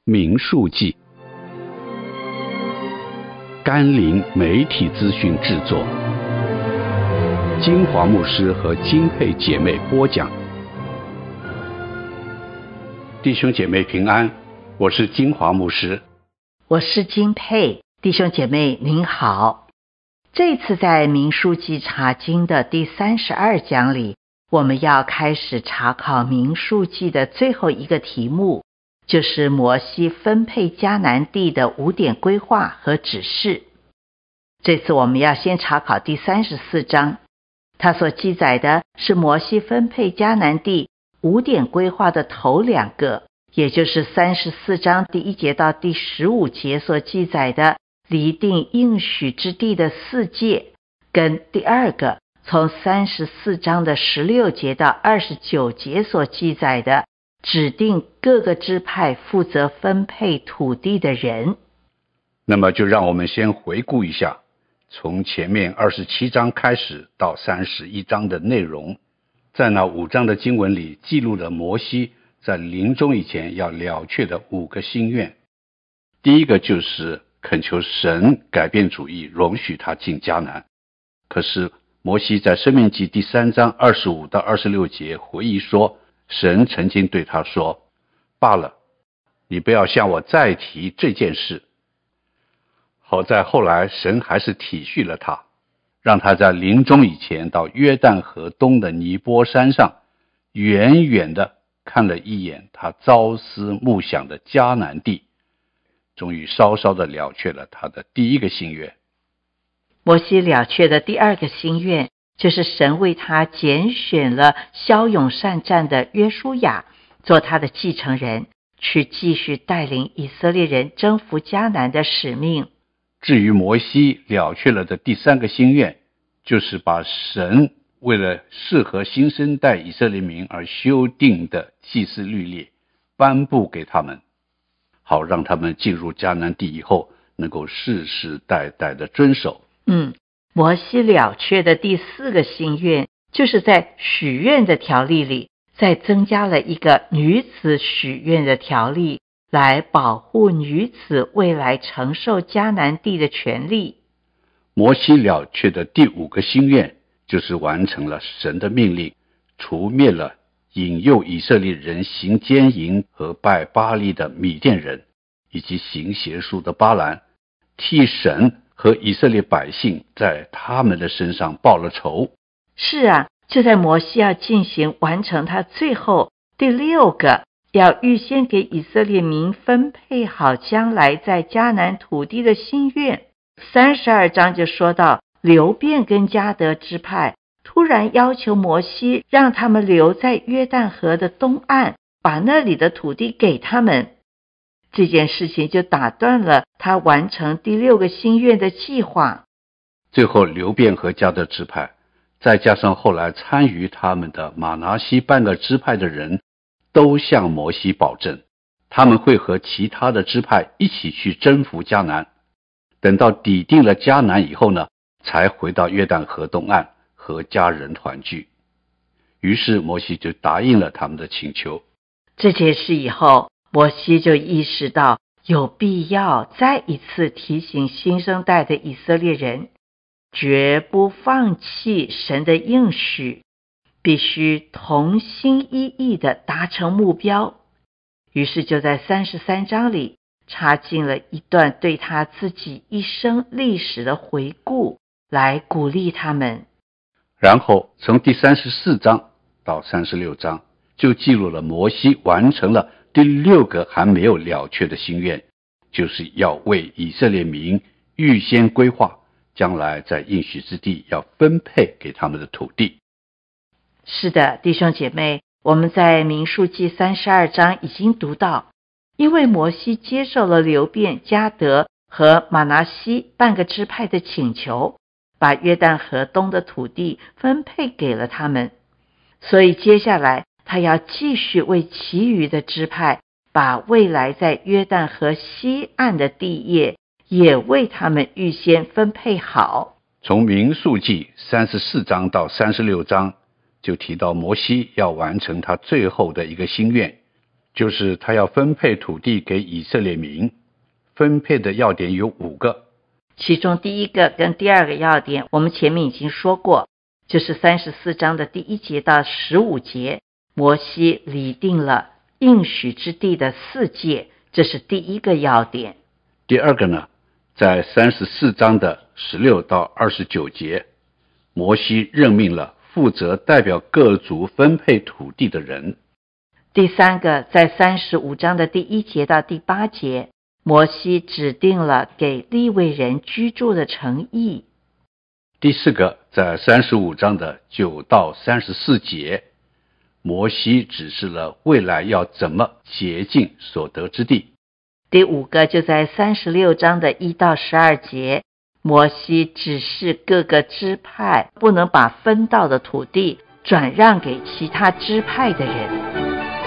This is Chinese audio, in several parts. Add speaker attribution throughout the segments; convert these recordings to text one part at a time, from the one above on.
Speaker 1: 民数记，甘霖媒体资讯制作，金华牧师和金佩姐妹播讲。弟兄姐妹平安，我是金华牧师，
Speaker 2: 我是金佩。弟兄姐妹您好，这次在民数记查经的第32讲里，我们要开始查考民数记的最后一个题目，就是摩西分配迦南地的5点规划和指示。这次我们要先查考第34章，它所记载的是摩西分配迦南地5点规划的头2个，也就是34章第1节到第15节所记载的厘定应许之地的4界，跟第2个从34章的16节到29节所记载的指定各个支派负责分配土地的人。
Speaker 1: 那么就让我们先回顾一下从前面27章开始到31章的内容。在那5章的经文里记录了摩西在临终以前要了却的5个心愿。第一个就是恳求神改变主意，容许他进迦南。可是摩西在申命记第3章25到26节回忆说，神曾经对他说，罢了，你不要向我再提这件事。好在后来神还是体恤了他，让他在临终以前到约旦河东的尼波山上远远地看了一眼他朝思暮想的迦南地，终于稍稍地了却了他的第一个心愿。
Speaker 2: 摩西了却的第2个心愿，就是神为他拣选了骁勇善战的约书亚做他的继承人，去继续带领以色列人征服迦南的使命。
Speaker 1: 至于摩西了却了的第3个心愿，就是把神为了适合新生代以色列民而修订的祭祀律例颁布给他们，好让他们进入迦南地以后能够世世代代的遵守。
Speaker 2: 摩西了却的第4个心愿，就是在许愿的条例里再增加了一个女子许愿的条例，来保护女子未来承受迦南地的权利。
Speaker 1: 摩西了却的第5个心愿，就是完成了神的命令，除灭了引诱以色列人行奸淫和拜巴力的米甸人，以及行邪术的巴兰，替神和以色列百姓在他们的身上报了仇。
Speaker 2: 是啊，就在摩西要进行完成他最后第6个要预先给以色列民分配好将来在迦南土地的心愿。32章就说到，流便跟迦得支派突然要求摩西让他们留在约旦河的东岸，把那里的土地给他们。这件事情就打断了他完成第6个心愿的计划。
Speaker 1: 最后流便和迦得支派，再加上后来参与他们的玛拿西半个支派的人，都向摩西保证，他们会和其他的支派一起去征服迦南。等到抵定了迦南以后呢，才回到约旦河东岸和家人团聚。于是摩西就答应了他们的请求。
Speaker 2: 这件事以后，摩西就意识到有必要再一次提醒新生代的以色列人，绝不放弃神的应许，必须同心一意地达成目标。于是就在33章里插进了一段对他自己一生历史的回顾，来鼓励他们。
Speaker 1: 然后从第34章到36章就记录了摩西完成了第6个还没有了却的心愿，就是要为以色列民预先规划将来在应许之地要分配给他们的土地。
Speaker 2: 是的，弟兄姐妹，我们在民数记32章已经读到，因为摩西接受了流便、迦得和玛拿西半个支派的请求，把约旦河东的土地分配给了他们，所以接下来他要继续为其余的支派把未来在约旦河西岸的地业也为他们预先分配好。
Speaker 1: 从民数记34章到36章就提到摩西要完成他最后的一个心愿， 就是他要分配土地给以色列民，分配的要点有5个。
Speaker 2: 其中第一个跟第二个要点我们前面已经说过，就是34章的第1节到15节，摩西拟定了应许之地的4界，这是第一个要点。
Speaker 1: 第二个呢，在34章的16到29节，摩西任命了负责代表各族分配土地的人。
Speaker 2: 第三个，在35章的第1节到第8节，摩西指定了给利未人居住的城邑。
Speaker 1: 第四个，在35章的9到34节，摩西指示了未来要怎么洁净所得之地。
Speaker 2: 第五个，就在36章的1到12节，摩西指示各个支派不能把分到的土地转让给其他支派的人。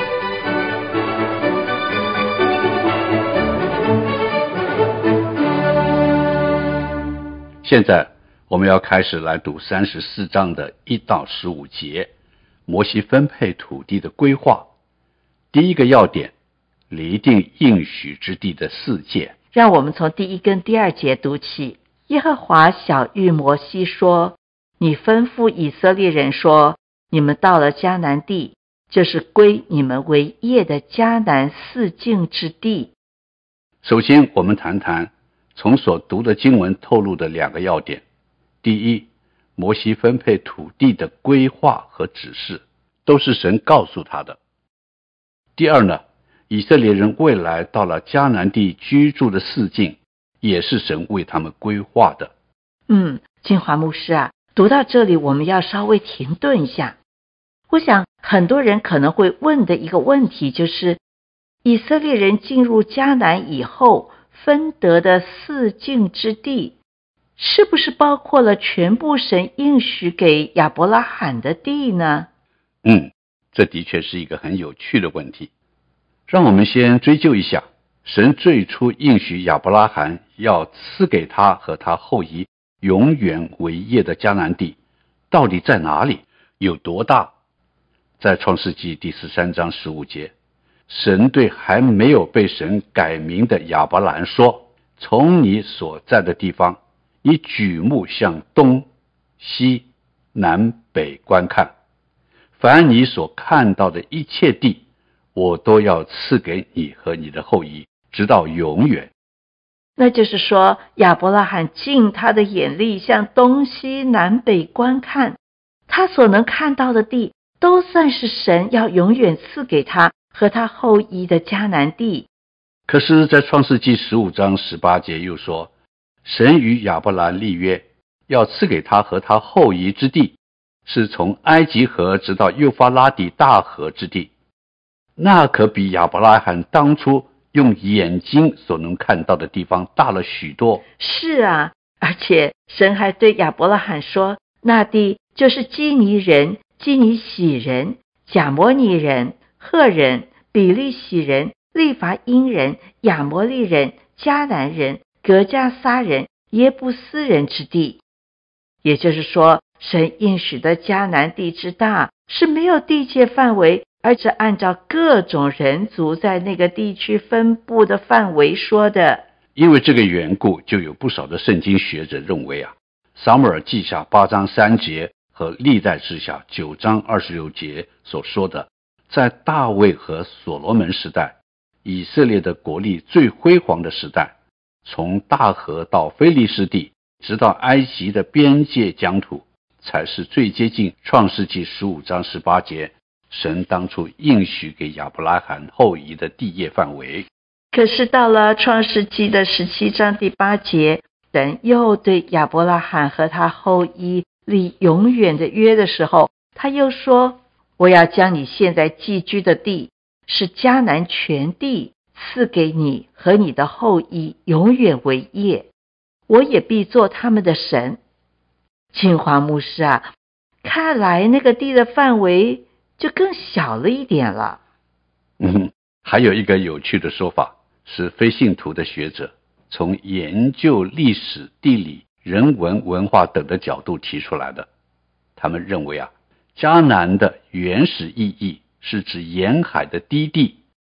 Speaker 1: 现在我们要开始来读34章的1到15节，摩西分配土地的规划。第一个要点，拟定应许之地的4界。
Speaker 2: 让我们从第1跟第2节读起。耶和华晓谕摩西说，你吩咐以色列人说，你们到了迦南地，就是归你们为业的迦南4境之地。
Speaker 1: 首先我们谈谈从所读的经文透露的2个要点。第一，摩西分配土地的规划和指示都是神告诉他的。第二呢，以色列人未来到了迦南地居住的4境，也是神为他们规划的。
Speaker 2: 金华牧师啊，读到这里我们要稍微停顿一下。我想很多人可能会问的一个问题就是，以色列人进入迦南以后分得的4境之地，是不是包括了全部神应许给亚伯拉罕的地呢？
Speaker 1: 这的确是一个很有趣的问题。让我们先追究一下，神最初应许亚伯拉罕要赐给他和他后裔永远为业的迦南地，到底在哪里，有多大？在创世纪第13章15节，神对还没有被神改名的亚伯兰说，从你所在的地方，你举目向东西南北观看，凡你所看到的一切地，我都要赐给你和你的后裔，直到永远。
Speaker 2: 那就是说，亚伯拉罕尽他的眼力向东西南北观看，他所能看到的地都算是神要永远赐给他和他后裔的迦南地。
Speaker 1: 可是在创世纪15章18节又说，神与亚伯兰立约，要赐给他和他后裔之地，是从埃及河直到幼发拉底大河之地。那可比亚伯拉罕当初用眼睛所能看到的地方大了许多。
Speaker 2: 是啊，而且神还对亚伯拉罕说，那地就是基尼人、基尼喜人、贾摩尼人、赫人、比利洗人、利伐因人、亚摩利人、迦南人、革迦撒人、耶布斯人之地。也就是说，神应许的迦南地之大，是没有地界范围，而是按照各种人族在那个地区分布的范围说的。
Speaker 1: 因为这个缘故，就有不少的圣经学者认为撒母耳记下8章3节和历代志下9章26节所说的，在大卫和所罗门时代，以色列的国力最辉煌的时代，从大河到非利士地，直到埃及的边界疆土，才是最接近创世纪15章18节神当初应许给亚伯拉罕后裔的地业范围。
Speaker 2: 可是到了创世纪的17章第8节，神又对亚伯拉罕和他后裔立永远的约的时候，他又说，我要将你现在寄居的地，是迦南全地，赐给你和你的后裔永远为业，我也必做他们的神。清华牧师啊，看来那个地的范围就更小了一点了。
Speaker 1: 还有一个有趣的说法，是非信徒的学者从研究历史、地理、人文、文化等的角度提出来的。他们认为迦南的原始意义是指沿海的低地，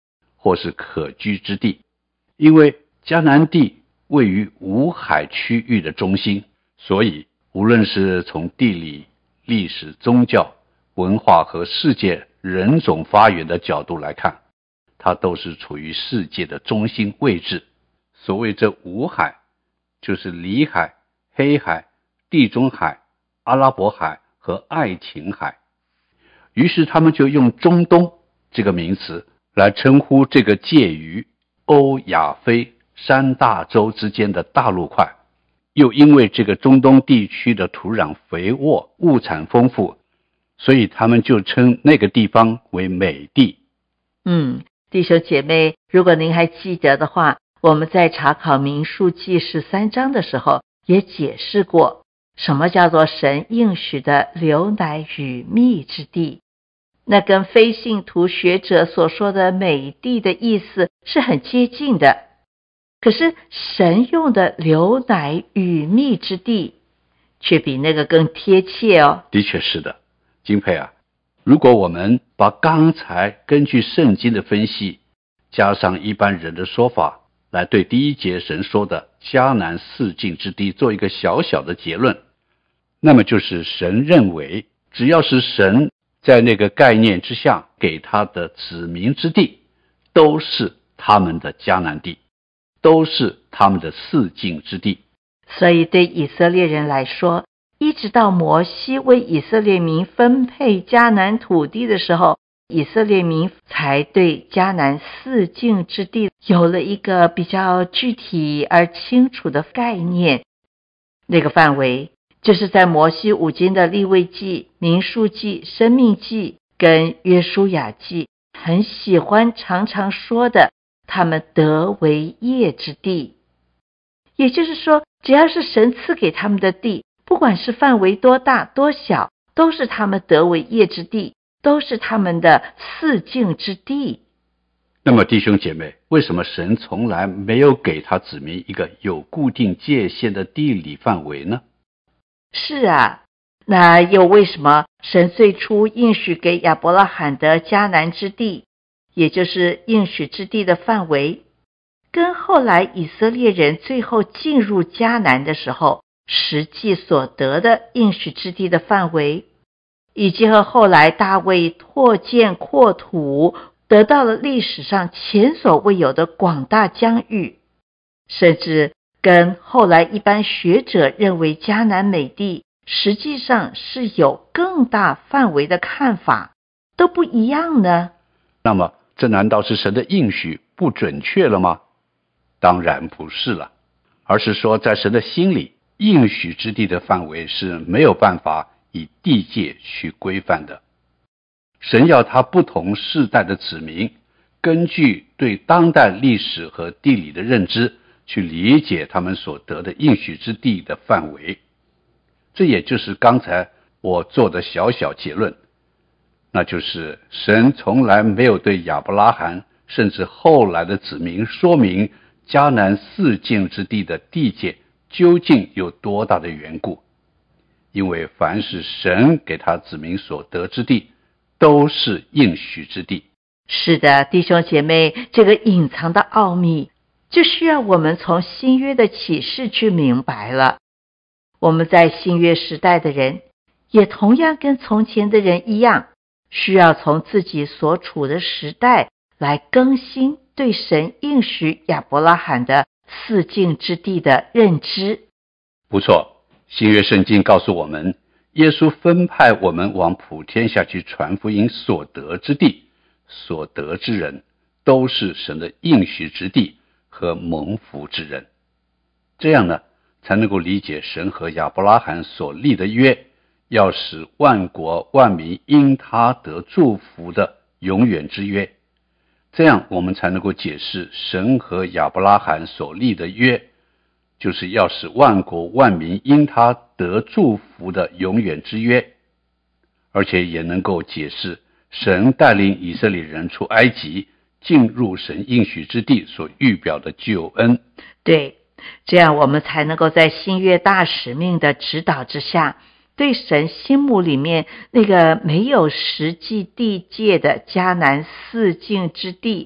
Speaker 1: 或是可居之地。因为迦南地位于五海区域的中心，所以无论是从地理、历史、宗教、文化和世界人种发源的角度来看，它都是处于世界的中心位置。所谓这五海，就是里海、黑海、地中海、阿拉伯海和爱琴海。于是他们就用中东这个名词来称呼这个介于欧亚非三大洲之间的大陆块。又因为这个中东地区的土壤肥沃，物产丰富，所以他们就称那个地方为美地。
Speaker 2: 弟兄姐妹，如果您还记得的话，我们在查考民数记13章的时候也解释过，什么叫做神应许的流奶与蜜之地。那跟非信徒学者所说的美地的意思是很接近的，可是神用的流奶与蜜之地却比那个更贴切哦。
Speaker 1: 的确是的，金佩啊，如果我们把刚才根据圣经的分析加上一般人的说法，来对第一节神说的迦南四境之地做一个小小的结论，那么就是神认为只要是神在那个概念之下给他的子民之地，都是他们的迦南地，都是他们的四境之地。
Speaker 2: 所以对以色列人来说，一直到摩西为以色列民分配迦南土地的时候，以色列民才对迦南四境之地有了一个比较具体而清楚的概念。那个范围就是在摩西五经的利未记、民数记、申命记跟约书亚记很喜欢常常说的他们得为业之地。也就是说，只要是神赐给他们的地，不管是范围多大多小，都是他们得为业之地，都是他们的四境之地。
Speaker 1: 那么弟兄姐妹，为什么神从来没有给他子民一个有固定界限的地理范围呢？
Speaker 2: 是啊，那又为什么神最初应许给亚伯拉罕的迦南之地，也就是应许之地的范围，跟后来以色列人最后进入迦南的时候实际所得的应许之地的范围，以及和后来大卫拓建扩土得到了历史上前所未有的广大疆域，甚至跟后来一般学者认为迦南美地实际上是有更大范围的看法都不一样呢？
Speaker 1: 那么这难道是神的应许不准确了吗？当然不是了，而是说在神的心里，应许之地的范围是没有办法以地界去规范的。神要他不同世代的子民根据对当代历史和地理的认知去理解他们所得的应许之地的范围。这也就是刚才我做的小小结论，那就是神从来没有对亚伯拉罕甚至后来的子民说明迦南四境之地的地界究竟有多大的缘故，因为凡是神给他子民所得之地，都是应许之地。
Speaker 2: 是的，弟兄姐妹，这个隐藏的奥秘就需要我们从新约的启示去明白了。我们在新约时代的人，也同样跟从前的人一样，需要从自己所处的时代来更新对神应许亚伯拉罕的四境之地的认知。
Speaker 1: 不错，新约圣经告诉我们，耶稣分派我们往普天下去传福音所得之地，所得之人都是神的应许之地和蒙福之人。这样呢，才能够理解神和亚伯拉罕所立的约，要使万国万民因他得祝福的永远之约。这样我们才能够解释神和亚伯拉罕所立的约，就是要使万国万民因他得祝福的永远之约，而且也能够解释神带领以色列人出埃及，进入神应许之地所预表的救恩。
Speaker 2: 对，这样我们才能够在新约大使命的指导之下，对神心目里面那个没有实际地界的迦南四境之地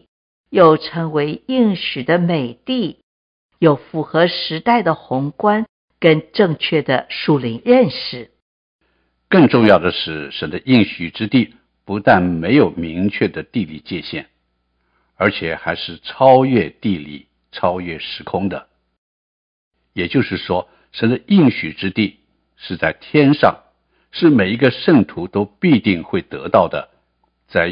Speaker 2: 又称为应许的美地，有符合时代的宏观跟正确的属灵认识。
Speaker 1: 更重要的是，神的应许之地不但没有明确的地理界限，而且还是超越地理、超越时空的。也就是说，神的应许之地是在天上，是每一个圣徒都必定会得到的，在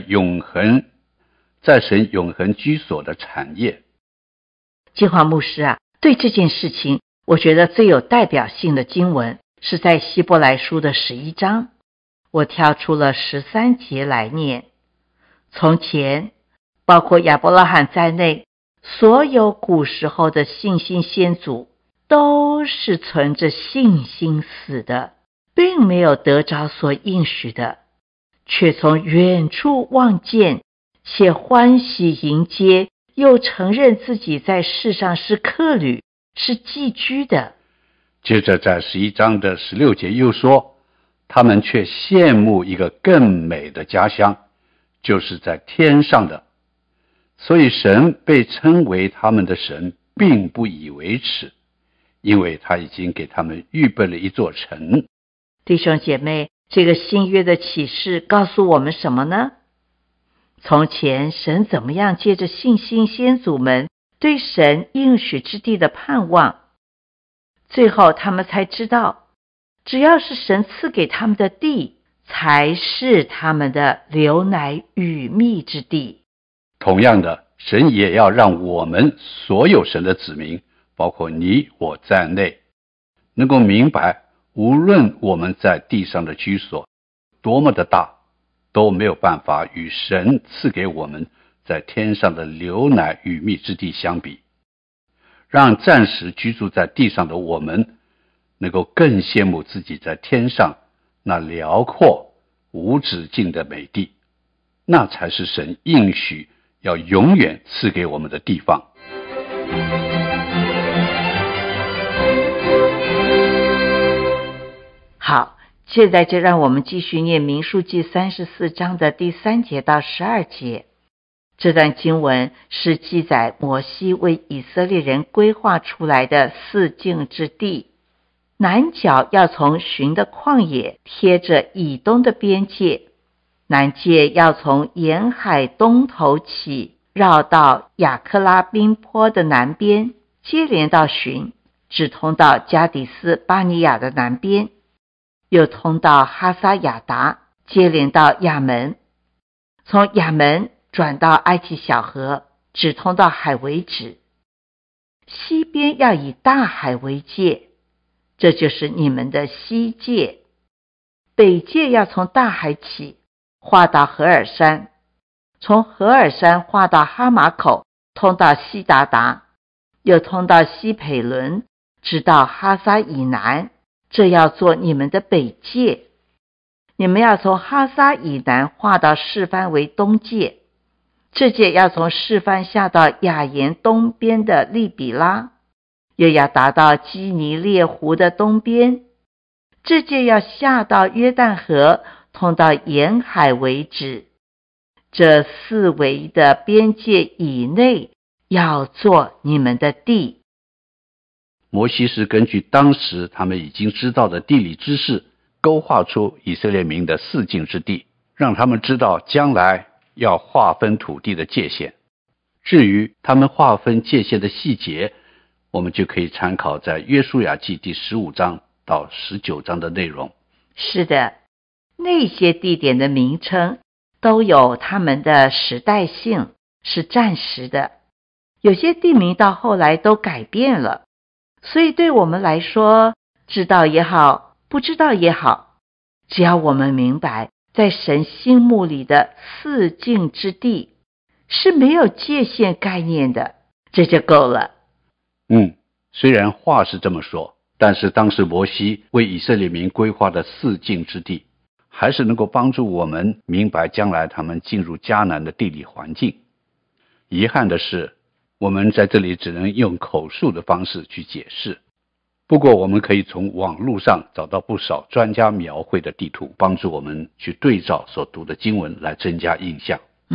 Speaker 1: 神永恒居所的产业。
Speaker 2: 金华牧师啊，对这件事情，我觉得最有代表性的经文是在希伯来书的11章，我挑出了13节来念。从前，包括亚伯拉罕在内，所有古时候的信心先祖都是存着信心死的，并没有得着所应许的，却从远处望见，且欢喜迎接，又承认自己在世上是客旅，是寄居的。
Speaker 1: 接着在11章的16节又说，他们却羡慕一个更美的家乡，就是在天上的。所以神被称为他们的神，并不以为耻，因为他已经给他们预备了一座城。
Speaker 2: 弟兄姐妹，这个新约的启示告诉我们什么呢？从前神怎么样借着信心先祖们对神应许之地的盼望，最后他们才知道，只要是神赐给他们的地，才是他们的流奶与蜜之地。
Speaker 1: 同样的，神也要让我们所有神的子民，包括你我在内，能够明白，无论我们在地上的居所多么的大，都没有办法与神赐给我们在天上的流奶与蜜之地相比。让暂时居住在地上的我们，能够更羡慕自己在天上那辽阔无止境的美地，那才是神应许要永远赐给我们的地方。
Speaker 2: 好，现在就让我们继续念民数记34章的第3节到12节。这段经文是记载摩西为以色列人规划出来的四境之地，南角要从寻的旷野贴着以东的边界，南界要从沿海东头起，绕到亚克拉宾坡的南边，接连到寻，直通到加底斯巴尼亚的南边，又通到哈撒雅达，接连到亚门，从亚门转到埃及小河，直通到海为止。西边要以大海为界，这就是你们的西界。北界要从大海起，划到何尔山，从何尔山划到哈马口，通到西达达，又通到西培伦，直到哈撒以南，这要做你们的北界。你们要从哈撒以南划到示范为东界，这界要从示范下到雅言东边的利比拉，又要达到基尼列湖的东边，这界要下到约旦河，通到沿海为止。这四围的边界以内要做你们的地。
Speaker 1: 摩西是根据当时他们已经知道的地理知识，勾画出以色列民的四境之地，让他们知道将来要划分土地的界限。至于他们划分界限的细节，我们就可以参考在约书亚记第15章到19章的内容。
Speaker 2: 是的，那些地点的名称都有他们的时代性，是暂时的，有些地名到后来都改变了，所以对我们来说，知道也好，不知道也好，只要我们明白在神心目里的四境之地是没有界限概念的，这就够了。
Speaker 1: 虽然话是这么说，但是当时摩西为以色列民规划的四境之地，还是能够帮助我们明白将来他们进入迦南的地理环境。遗憾的是，我们在这里只能用口述的方式去解释。不过我们可以从网络上找到不少专家描绘的地图，帮助我们去对照所读的经文来增加印象。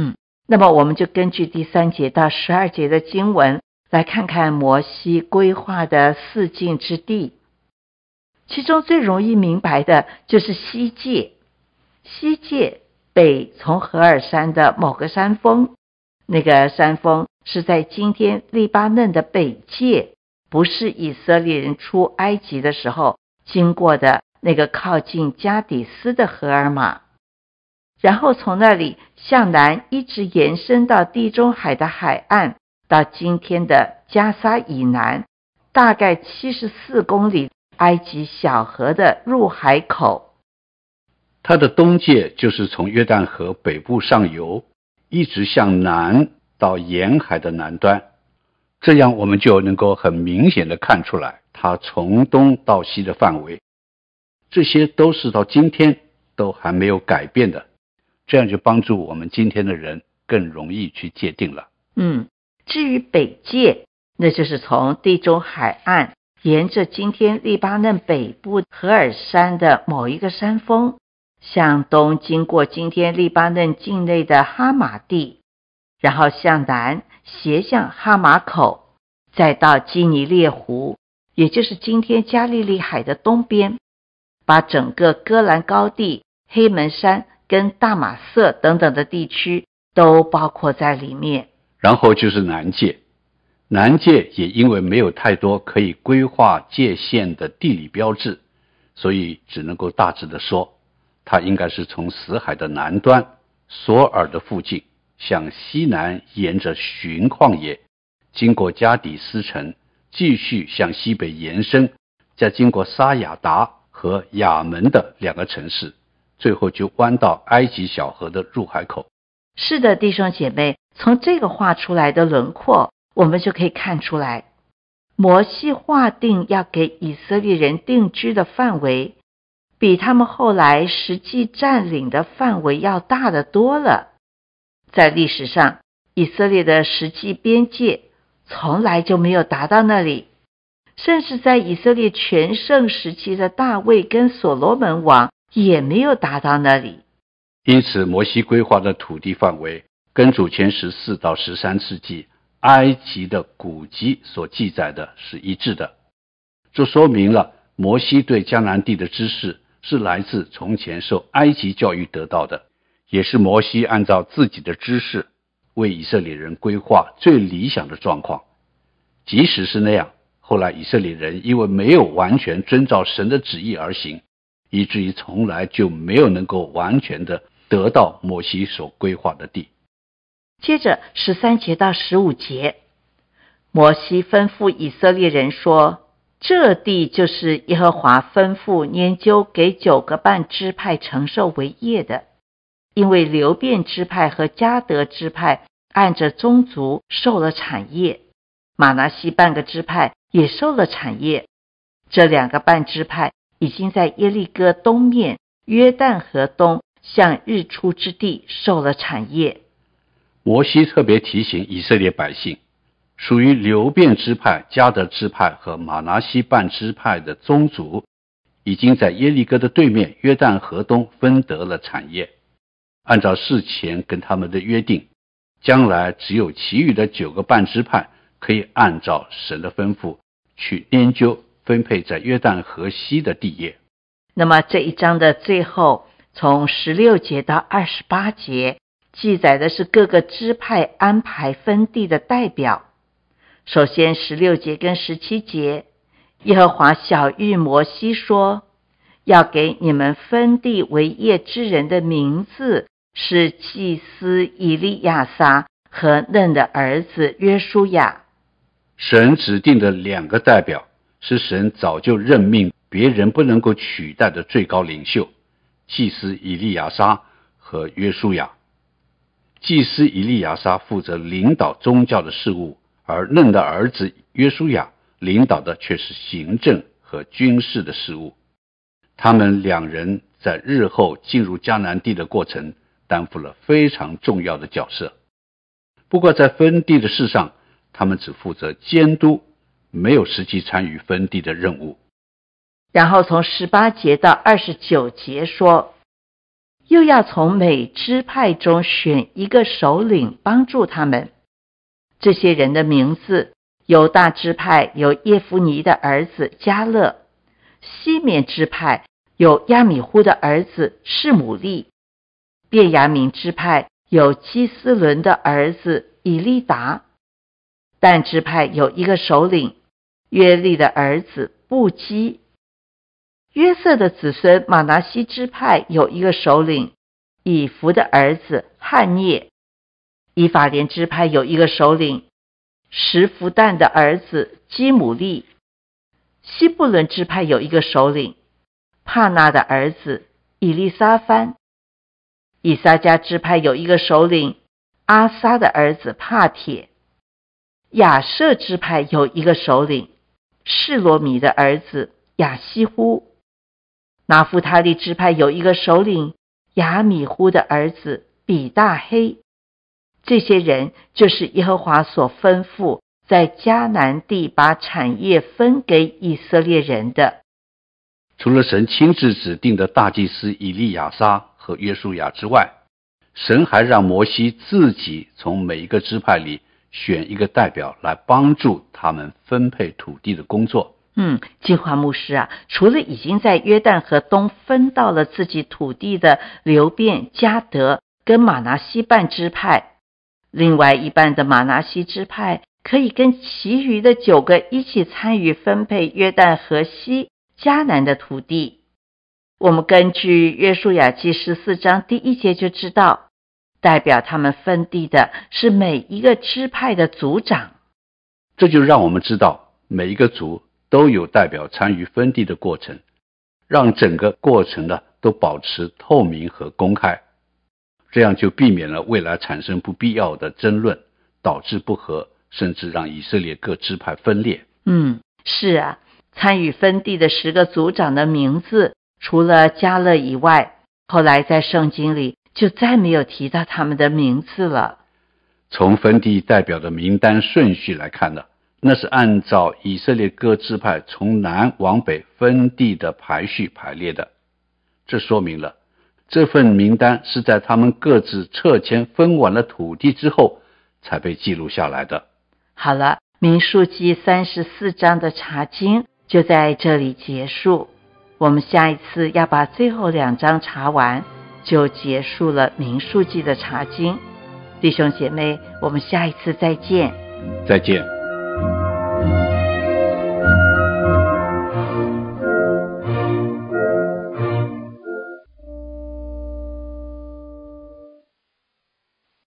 Speaker 2: 那么我们就根据第3节到12节的经文来看看摩西规划的四境之地。其中最容易明白的就是西界。西界北从何尔山的某个山峰，那个山峰是在今天利巴嫩的北界，不是以色列人出埃及的时候经过的那个靠近加底斯的荷尔玛。然后从那里向南一直延伸到地中海的海岸，到今天的加沙以南，大概74公里埃及小河的入海口。
Speaker 1: 它的东界就是从约旦河北部上游一直向南到沿海的南端，这样我们就能够很明显的看出来它从东到西的范围，这些都是到今天都还没有改变的，这样就帮助我们今天的人更容易去界定了。
Speaker 2: 至于北界，那就是从地中海岸沿着今天利巴嫩北部荷尔山的某一个山峰，向东经过今天利巴嫩境内的哈马地，然后向南斜向哈马口，再到基尼列湖，也就是今天加利利海的东边，把整个戈兰高地、黑门山跟大马色等等的地区都包括在里面。
Speaker 1: 然后就是南界，南界也因为没有太多可以规划界限的地理标志，所以只能够大致的说，它应该是从死海的南端索尔的附近向西南沿着寻旷野，经过加底斯城，继续向西北延伸，再经过沙亚达和亚门的2个城市，最后就弯到埃及小河的入海口。
Speaker 2: 是的，弟兄姐妹，从这个画出来的轮廓，我们就可以看出来，摩西划定要给以色列人定居的范围，比他们后来实际占领的范围要大得多了。在历史上，以色列的实际边界从来就没有达到那里，甚至在以色列全盛时期的大卫跟所罗门王也没有达到那里。
Speaker 1: 因此摩西规划的土地范围跟主前14到13世纪埃及的古籍所记载的是一致的，这说明了摩西对迦南地的知识是来自从前受埃及教育得到的，也是摩西按照自己的知识为以色列人规划最理想的状况。即使是那样，后来以色列人因为没有完全遵照神的旨意而行，以至于从来就没有能够完全的得到摩西所规划的地。
Speaker 2: 接着13节到15节，摩西吩咐以色列人说，这地就是耶和华吩咐拈阄给9个半支派承受为业的，因为流便支派和迦得支派按着宗族受了产业，玛拿西半个支派也受了产业。这2个半支派已经在耶利哥东面约旦河东向日出之地受了产业。
Speaker 1: 摩西特别提醒以色列百姓，属于流便支派、迦得支派和玛拿西半支派的宗族已经在耶利哥的对面约旦河东分得了产业。按照事前跟他们的约定，将来只有其余的9个半支派可以按照神的吩咐去拈阄分配在约旦河西的地业。
Speaker 2: 那么这一章的最后，从16节到28节记载的是各个支派安排分地的代表。首先16节跟17节，耶和华晓谕摩西说，要给你们分地为业之人的名字是祭司以利亚撒和嫩的儿子约书亚。
Speaker 1: 神指定的2个代表是神早就任命别人不能够取代的最高领袖，祭司以利亚撒和约书亚。祭司以利亚撒负责领导宗教的事务，而嫩的儿子约书亚领导的却是行政和军事的事务。他们2人在日后进入迦南地的过程担负了非常重要的角色。不过在分地的事上，他们只负责监督，没有实际参与分地的任务。
Speaker 2: 然后从18节到29节说， 又要从每支派中选一个首领帮助他们。这些人的名字：犹大支派有耶夫尼的儿子迦勒，西缅支派有亚米忽的儿子示姆利，便雅悯支派有基斯伦的儿子以利达，但支派有一个首领约利的儿子布基。约瑟的子孙马拿西支派有一个首领以弗的儿子汉涅。以法莲支派有一个首领什弗但的儿子基姆利。西布伦支派有一个首领帕纳的儿子以利沙番。以撒迦支派有一个首领阿撒的儿子帕铁。亚舍支派有一个首领示罗米的儿子亚西乎。拿弗他利支派有一个首领亚米忽的儿子比大黑。这些人就是耶和华所吩咐在迦南地把产业分给以色列人的。
Speaker 1: 除了神亲自指定的大祭司以利亚撒和约书亚之外，神还让摩西自己从每一个支派里选一个代表来帮助他们分配土地的工作。 这就让我们知道每一个族都有代表参与分地的过程，让整个过程呢都保持透明和公开，这样就避免了未来产生不必要的争论，导致不和，甚至让以色列各支派分裂。
Speaker 2: 是啊，参与分地的10个族长的名字，除了迦勒以外，后来在圣经里就再没有提到他们的名字了。
Speaker 1: 从分地代表的名单顺序来看呢，那是按照以色列各支派从南往北分地的排序排列的。这说明了这份名单是在他们各自撤迁分完了土地之后才被记录下来的。
Speaker 2: 好了，民数记34章的查经就在这里结束，我们下一次要把最后2章查完，就结束了民数记的查经。弟兄姐妹，我们下一次再见。
Speaker 1: 再见。